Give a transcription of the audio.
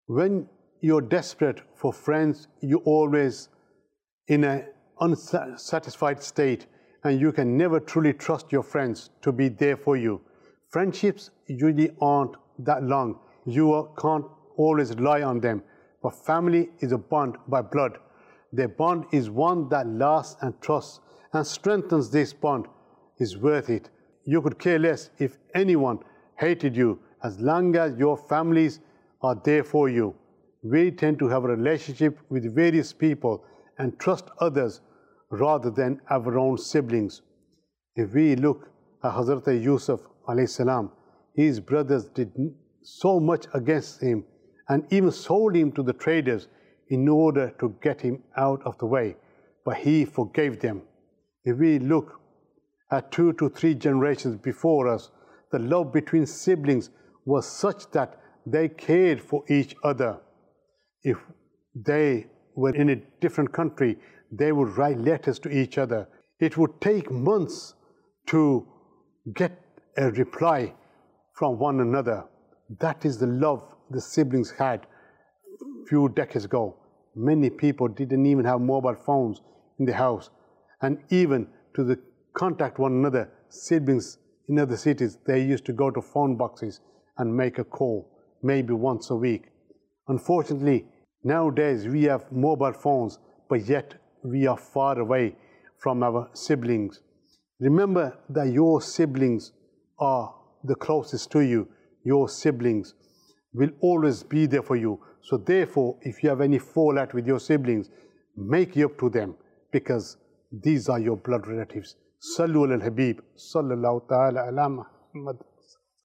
When you're desperate for friends, you're always in an unsatisfied state, and you can never truly trust your friends to be there for you. Friendships usually aren't that long. You can't always rely on them. But family is a bond by blood. Their bond is one that lasts and trusts and strengthens. This bond is worth it. You could care less if anyone hated you, as long as your families are there for you. We tend to have a relationship with various people and trust others rather than our own siblings. If we look at Hazrat Yusuf alayhi salam, his brothers did so much against him and even sold him to the traders in order to get him out of the way, but he forgave them. If we look at 2 to 3 generations before us, the love between siblings was such that they cared for each other. If they were in a different country, they would write letters to each other. It would take months to get a reply from one another. That is the love the siblings had a few decades ago. Many people didn't even have mobile phones in the house, and even to contact one another, siblings in other cities, they used to go to phone boxes and make a call, maybe once a week. Unfortunately, nowadays we have mobile phones, but yet we are far away from our siblings. Remember that your siblings are the closest to you. Your siblings will always be there for you. So therefore, if you have any fallout with your siblings, make it up to them, because these are your blood relatives. Sallu ala al-Habib, sallallahu ta'ala ala Muhammad.